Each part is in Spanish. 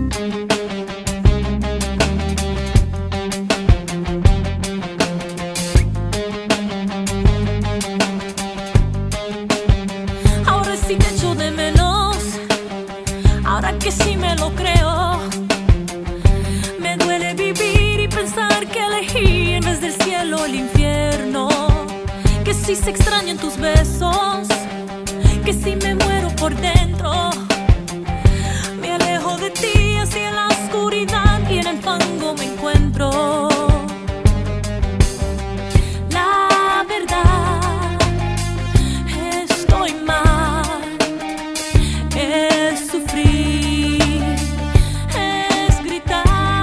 Ahora sí te echo de menos, ahora que sí me lo creo. Me duele vivir y pensar que elegí en vez del cielo el infierno. Que si se extrañan tus besos, que si me muero por dentro. Me alejo de ti hacia la oscuridad y en el fango me encuentro. La verdad, estoy mal, es sufrir, es gritar.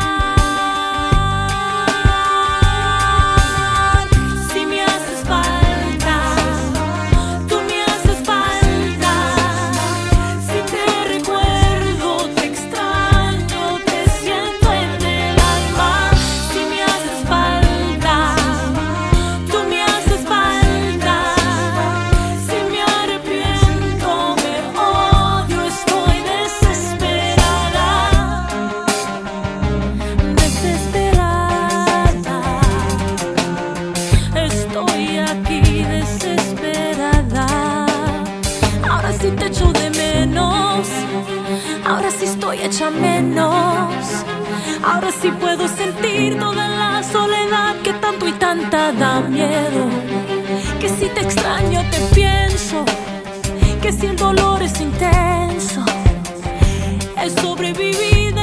Si me haces falta, tú me haces falta. Si te recuerdo, te extraño, te siento en el alma. Si me haces falta, tú me haces falta. Si me arrepiento, me odio, estoy desesperada. Desesperada, estoy aquí desesperada. Ahora sí te echo de menos, ahora sí estoy hecha menos. Ahora sí puedo sentir toda la soledad que tanto y tanta da miedo. Que si te extraño te pienso, que si el dolor es intenso. He sobrevivido